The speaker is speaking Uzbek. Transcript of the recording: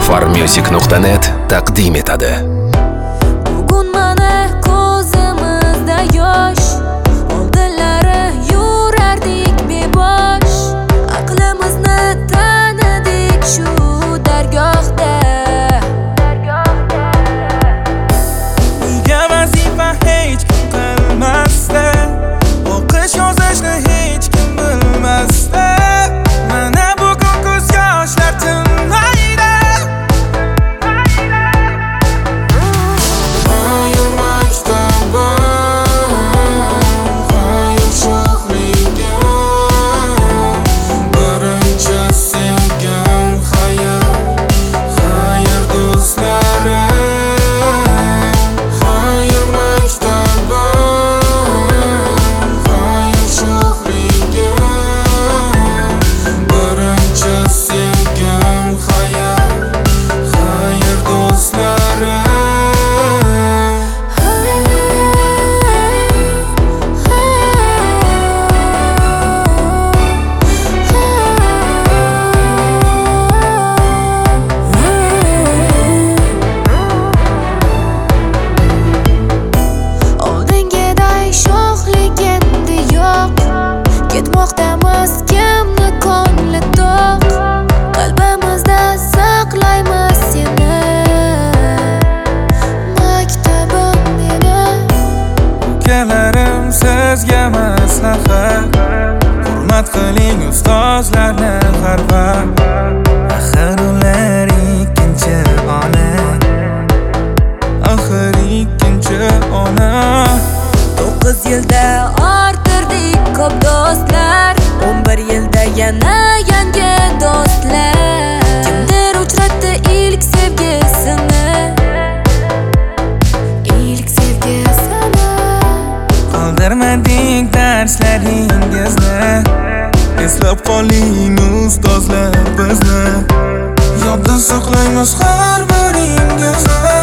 farmusic.net taqdim etadi. Bugun mana ko'zimizda yosh, oldinlari yurardik bebosh. Aqlimizni tanidik shu dargohda. Uyga vazifa hech kim qilmasdi, o'qish yozishni hech kim bilmasdi. Mana bugun ko'z yoshlar tinmaydi. Hayır maktabım, hayır sho'xligim, birinchi sevgim hayır do'stlarim. Hayır maktabim, hayır sho'xligim, birinchi sevgim hayır do'stlarim. Oldingiday sho'xlik endi yo'q, ketmoqdamiz kimni ko'ngli to'q. Qalbimizda saqlaymiz seni, maktabim meni. Ukalarim sizga maslahat, hurmat qiling ustozlarni har vaqt. Axir ular ikkinchi ona, axir ikkinchi ona. 9 yilda orttirdik ko'p do'stlar, 11 yilda yana yangi do'stlar. Kimdir uchratdi ilk sevgisini, ilk sevgisini. Qoldirmading darslaringizni, eslab qoling ustozlar bizni. Yodda saqlaymiz har biringizni.